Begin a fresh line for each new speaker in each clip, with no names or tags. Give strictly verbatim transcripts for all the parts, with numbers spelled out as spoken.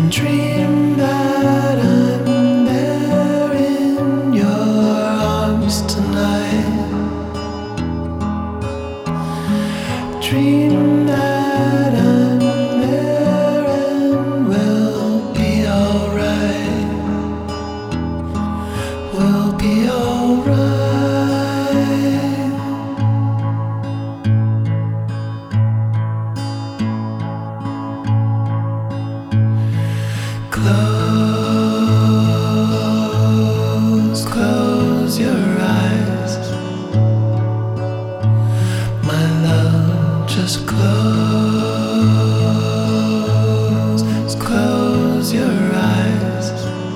dream that I'm there in your arms tonight. Dream that I'm there and we'll be alright. We'll be alright. Close, close your eyes, my love, just close, close your eyes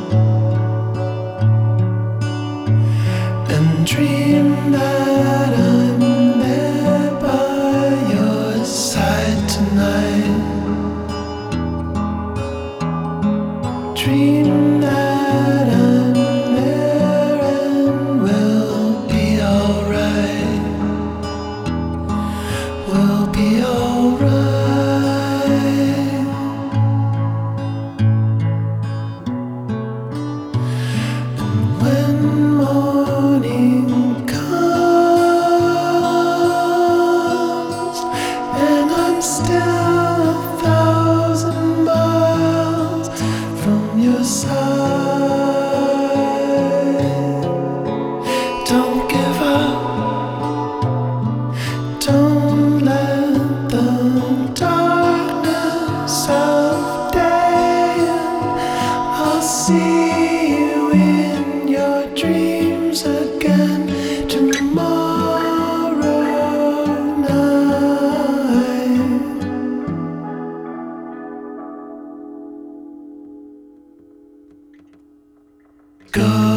and dream that I'm there by your side tonight. Dream that I'm there and we'll be alright. We'll be alright. And when morning comes and I'm still a thousand miles from your side, don't give up. Don't let the darkness of day in. I'll see you in your dreams again tomorrow night. Go.